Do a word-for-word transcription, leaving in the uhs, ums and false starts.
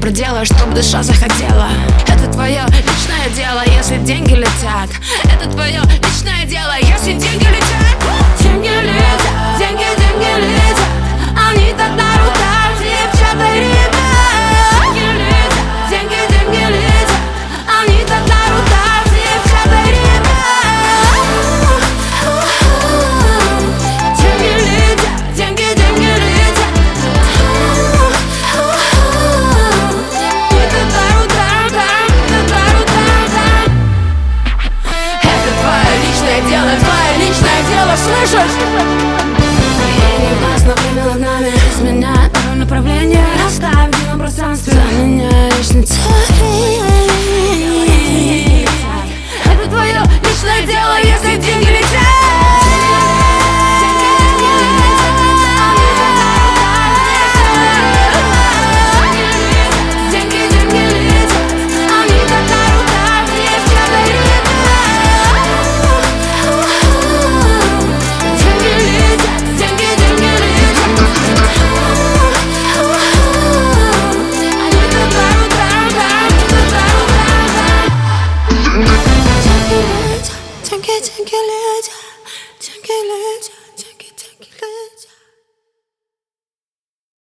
предела, чтобы душа захотела. Это твое личное дело, если деньги летят. Это твое личное дело, если деньги летят. Деньги летят, деньги, деньги летят. Они так на руках, девчата и ребят. Деньги летят, деньги, деньги летят. Они так на руках, девчата и ребят. Деньги летят, деньги, деньги летят. Это твое личное дело, твое личное дело, слышишь? Но время над нами изменяет мое направление. Оставь в дивном пространстве за меня лично тебе. Это твое личное дело, если деньги летят. Деньги, деньги летят. Они как на руках, девчата и ребят. Деньги летят, деньги, деньги летят. Деньги, деньги летят, деньги летят.